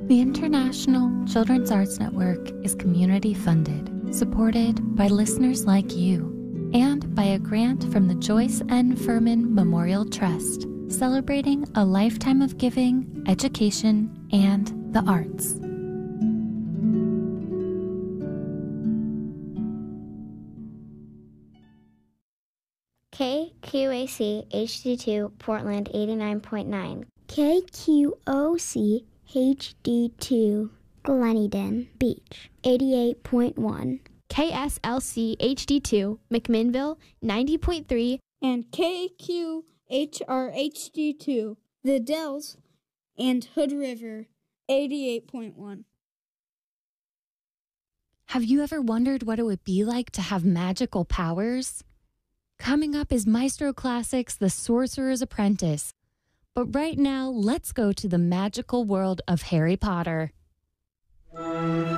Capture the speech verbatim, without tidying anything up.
The International Children's Arts Network is community funded, supported by listeners like you, and by a grant from the Joyce N. Furman Memorial Trust, celebrating a lifetime of giving, education, and the arts. K Q A C H D two Portland eighty-nine point nine. K Q O C H D two Gleneden Beach eighty-eight point one. K S L C H D two McMinnville ninety point three. And K Q H R H D two The Dells and Hood River eighty-eight point one. Have you ever wondered what it would be like to have magical powers? Coming up is Maestro Classics' The Sorcerer's Apprentice. But right now, let's go to the magical world of Harry Potter.